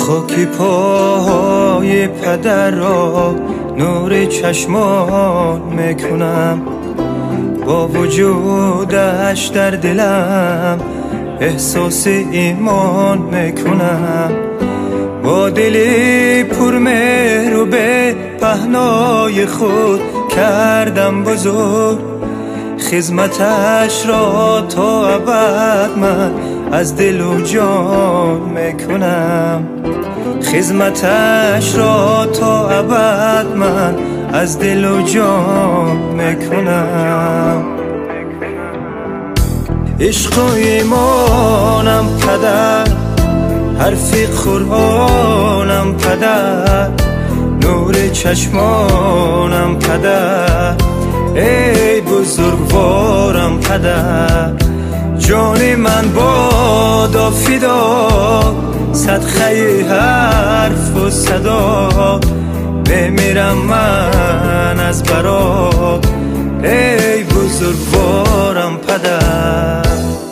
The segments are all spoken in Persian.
خاکی پاهای پدر را نور چشمان میکنم، با وجودش در دلم احساس ایمان میکنم. با دلی پر مهر و به پهنای خود کردم بزرگ، خدمتش را تا ابد من از دل و جان میکنم. خدمتش را تا ابد من از دل و جان میکنم. عشق و ایمانم پدر، حرف قرآنم پدر، نور چشمانم پدر، ای بزرگوارم پدر. جان من بادا فدا، صدقه حرف و صدا، بمیرم من از برات ای بزرگوارم پدر.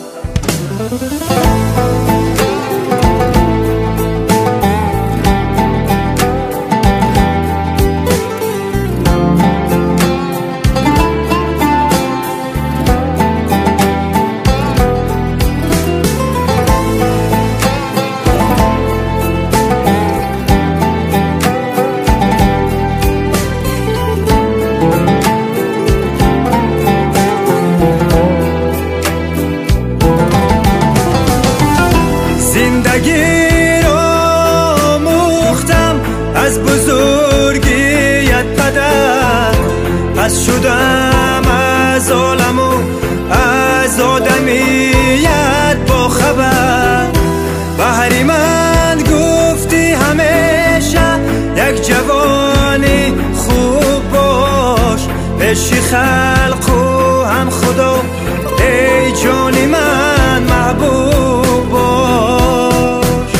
زندگی را مختم از بزرگیت پدر، پس شدم از عالم و از آدمیت با خبر. بهر من گفتی همیشه یک جوانی خوب باش، پیش خلق و هم خدا ای جانی من محبوب باش.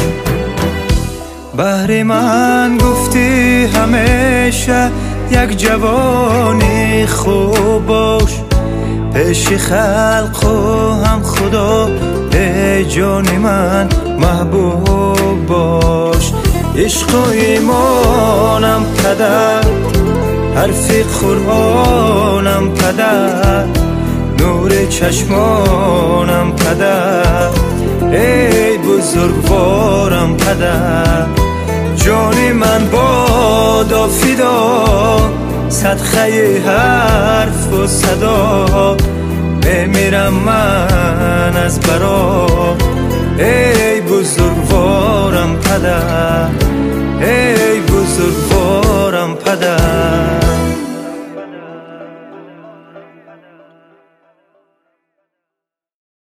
بهر من گفتی همیشه یک جوانی خوب باش، پیش خلق و هم خدا ای جان من محبوب باش. عشق و ایمانم پدر، حرف قرآنم پدر، نور چشمانم پدر، ای بزرگوارم پدر. جان من بادا فدا، صدقه حرف و صدا، بمیرم من از برات ای بزرگوارم پدر، ای بزرگوارم پدر.